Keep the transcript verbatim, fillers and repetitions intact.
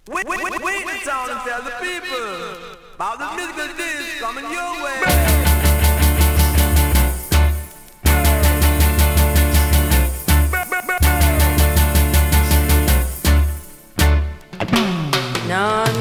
Wait, wait, wait, wait in town and tell the people about the musical disc coming your way. No.